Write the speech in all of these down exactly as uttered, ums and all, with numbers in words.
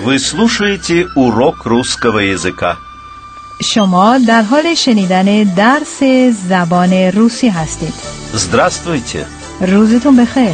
Вы слушаете урок русского языка. شما در حال شنیدن درس زبان روسی هستید. Здравствуйте. روزتون بخیر.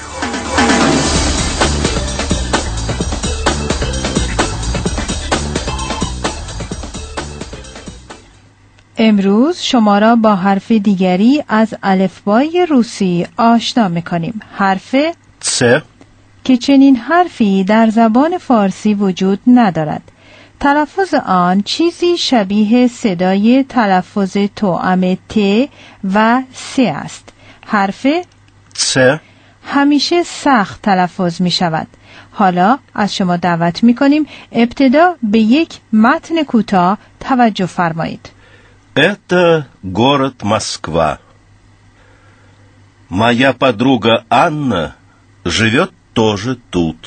امروز شما را با حرف دیگری از الفبای روسی آشنا می‌کنیم. حرف ц که چنین حرفی در زبان فارسی وجود ندارد. تلفظ آن چیزی شبیه صدای تلفظ توأم ت و س است. حرف ц همیشه سخت تلفظ می شود. حالا از شما دعوت می کنیم ابتدا به یک متن کوتاه توجه فرمایید. Это город Москва. Моя подруга Анна живет тоже тут.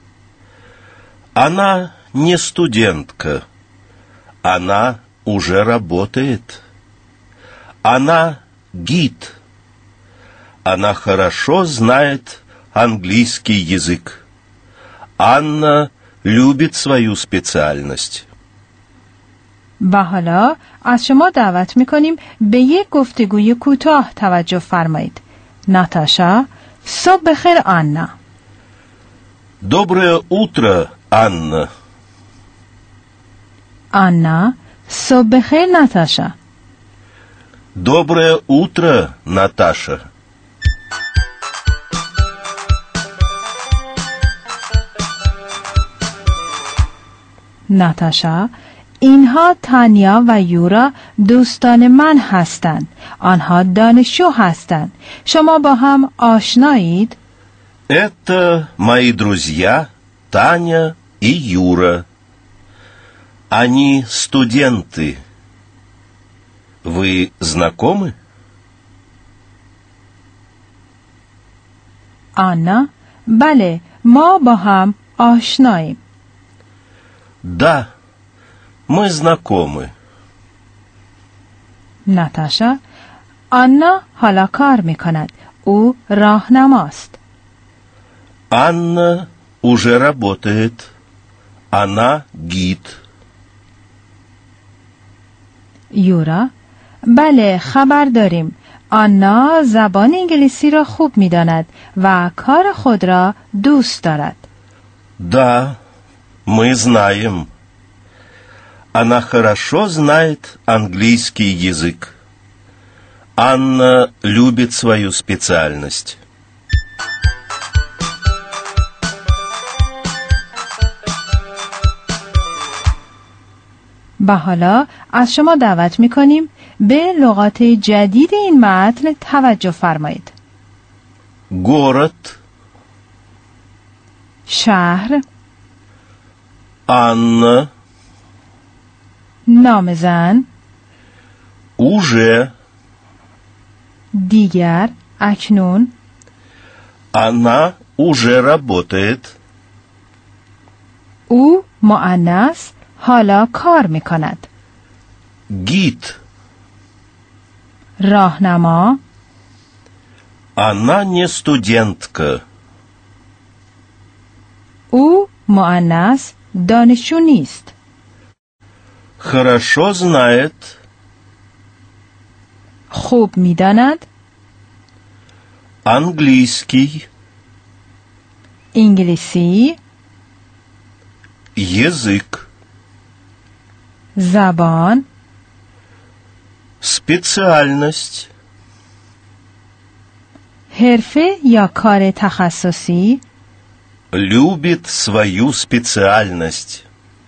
Она не студентка. Она уже работает. Она гид. Она хорошо знает английский язык. Анна любит свою специальность. و حالا از شما دعوت می‌کنیم به یک گفتگوی کوتاه توجه فرمایید. ناتاشا: صبح بخیر آنا. Доброе утро, Анна. آنا: صبح بخیر ناتاشا. Доброе утро, Наташа. ناتاشا: اینها تانیا و یورا دوستان من هستند. آنها دانشجو هستند. شما با هم آشنایید؟ Это мои друзья Таня и Юра. Они студенты. Вы знакомы? آنا: بله، ما با هم آشناییم. Да, мы знакомы. ناتاشا: آنا حالا کار میکند. او راهنماست. Анна уже работает. Она гид. یورا: بله، خبر داریم. آنا زبان انگلیسی را خوب می‌داند و کار خود را دوست دارد. Да, мы знаем. Она хорошо знает английский язык. Анна любит свою специальность. و حالا از شما دعوت می‌کنیم به لغات جدید این متن توجه فرمایید. Город. شهر. Анна. نام زن. Уже. دیگر. اکنون. Она уже работает. او مؤنث حالا کار می‌کند. Гид. راهنما. Она не студентка. او مؤنث دانشجو نیست. Хорошо знает. خوب می‌داند. Английский. انگلیسی. Язык. زبان. Специальность. حرفه یا کار تخصصی. Любит свою специальность.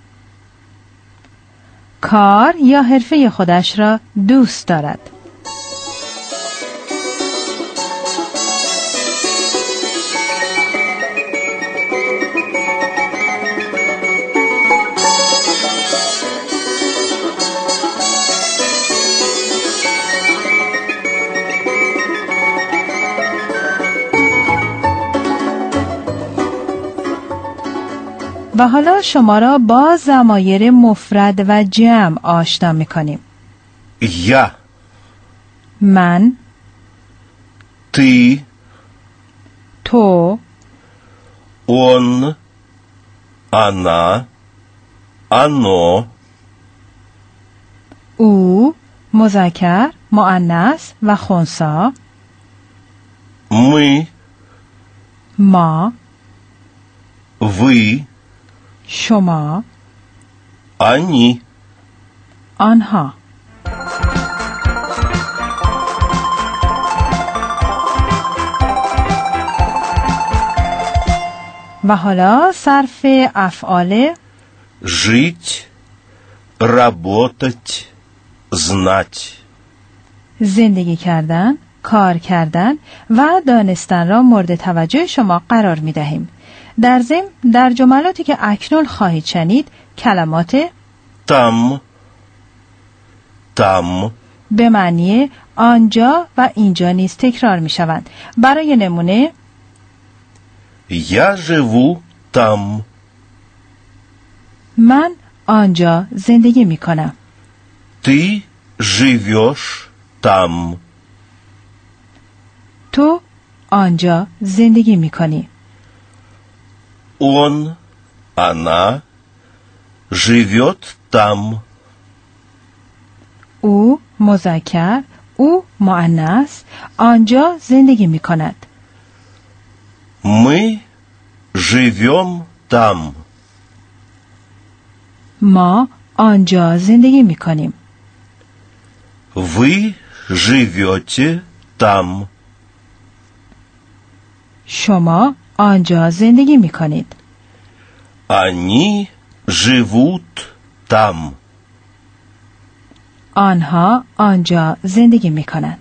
کار یا حرفه خودش را دوست دارد. و حالا شما را با ضمایر مفرد و جمع آشنا می‌کنیم. Я. من. Ты. تو. Он. Она. оно. او مذکر، مؤنث و خنثی. Мы, ما، вы, شما، они. آنها. و حالا صرف افعال Жить, работать, знать. زندگی کردن، کار کردن و دانستن را مورد توجه شما قرار می دهیم. در ضمن در جملاتی که اکنون خواهید شنید کلمات Там, там, به معنی آنجا و اینجا نیز تکرار می شوند. برای نمونه я живу там. من آنجا زندگی می کنم. Ты живешь там. تو آنجا زندگی می کنی. Он, она живет там. او مذکر، او مؤنث آنجا زندگی می کند. Мы живем там. ما آنجا زندگی می کنیم. Вы живете там. شما آنجا زندگی می کنید. Они живут там. آنها آنجا زندگی می کنند.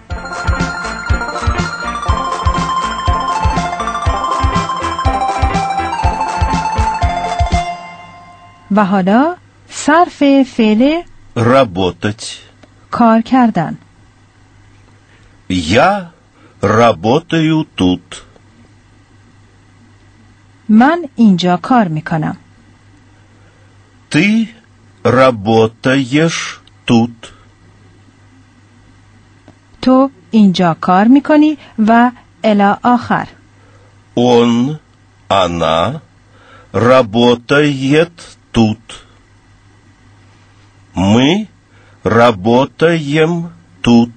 و حالا صرف فعل Работать. کار کردن. Я работаю тут. من اینجا کار می کنم. Ты работаешь тут. تو اینجا کار می کنی و الی آخر. Он, она работает тут. Мы работаем тут.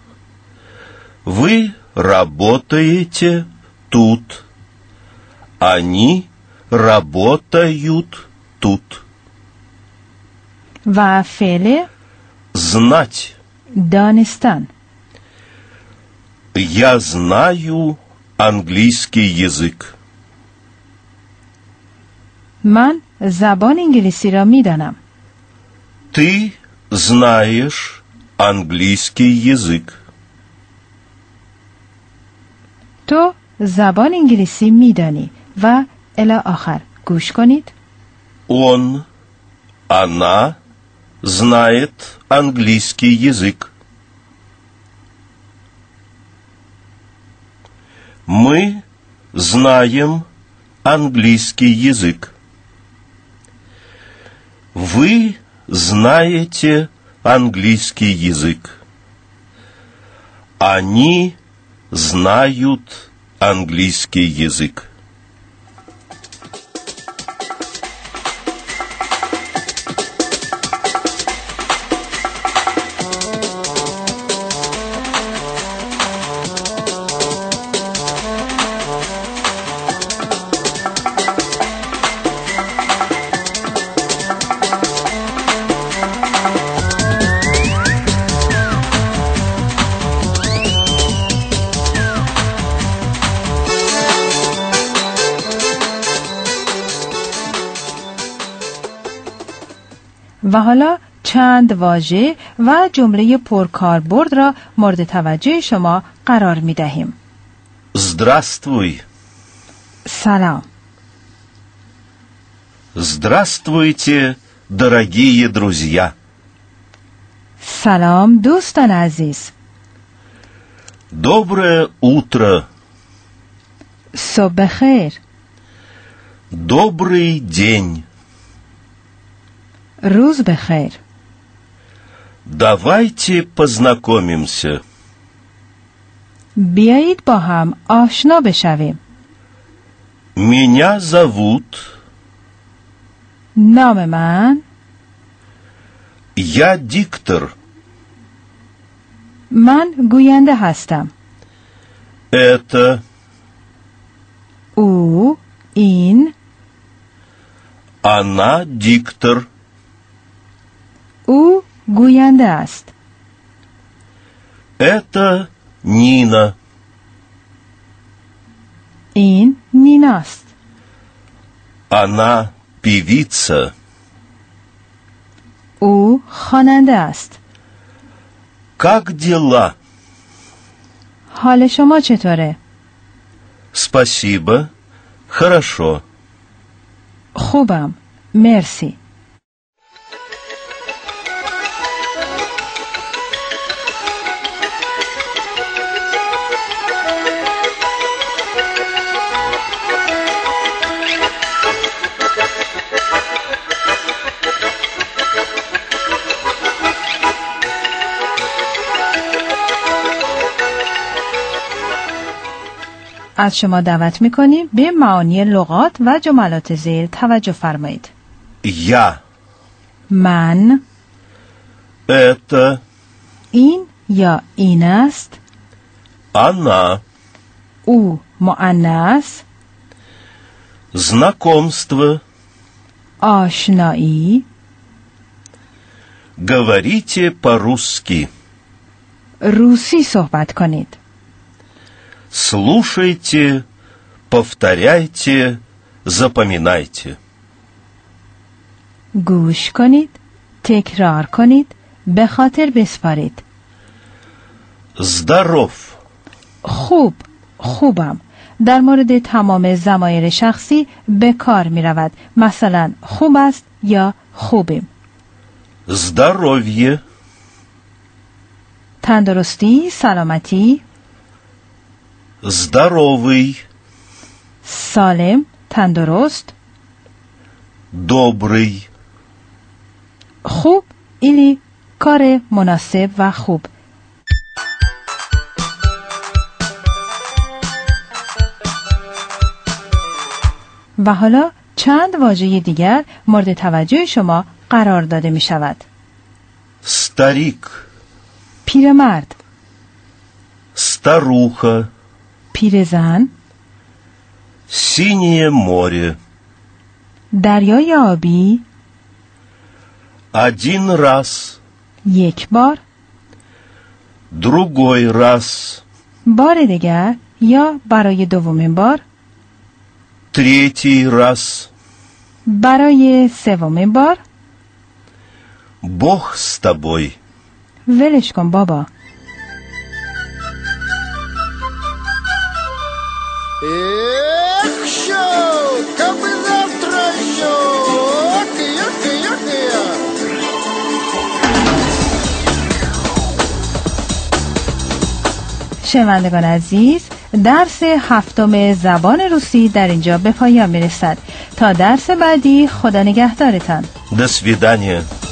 Вы работаете тут. Они работают тут. و فعل Знать. دانستن. Я знаю английский язык. من زبان انگلیسی را می دانم. Ты знаешь английский язык. تو زبان انگلیسی می دانی و الی آخر. گوش کنید. Он, она знает английский язык. Мы знаем английский язык. Вы знаете английский язык. Они знают английский язык. و حالا چند واژه و جمله پرکاربرد را مورد توجه شما قرار می دهیم. Здравствуй. سلام. Здравствуйте, дорогие друзья. سلام دوستان عزیز. Доброе утро. صبح خیر. Добрый день. روز بخیر. Давайте познакомимся. بیایید با هم آشنا بشویم. Меня зовут نام من Я диктор. من گوینده هستم. Это او این она диктор. او گوینده است. Это Нина. این نیناست. Она певица. او خواننده است. Как дела? حال شما چطوره؟ Спасибо. Хорошо. خوبم. مرسی. از شما دعوت می‌کنیم به معانی لغات و جملات زیر توجه فرمایید. Я. من Это این یا این است. она. او مؤنث. Знакомство. آشنایی. Говорите по-русски. روسی صحبت کنید. Слушайте, повторяйте, запоминайте. گوش کنید، تکرار کنید، به خاطر بسپارید. Здоров. خوب، خوبم. در مورد تمام ضمایر شخصی به کار می رود. مثلا خوب است یا خوبیم. Здоровье. تندرستی، سلامتی. Здоровый. سالم، تندرست. Добрый. خوب ایلی کار مناسب و خوب. و حالا چند واژه دیگر مورد توجه شما قرار داده می شود. Старик. پیرمرد. Старуха. پیرزن. Синее море. دریای آبی. Один раз. یک بار. Другой раз. بار دیگر یا برای دومین بار. Третий раз. برای سومین بار. Бог с тобой. ولش کن بابا. Эх, шо, как бы завтра еще. شنوندگان عزیز، درس هفتم زبان روسی در اینجا به پایان میرسد. تا درس بعدی، خدا نگهدارتان. До свидания.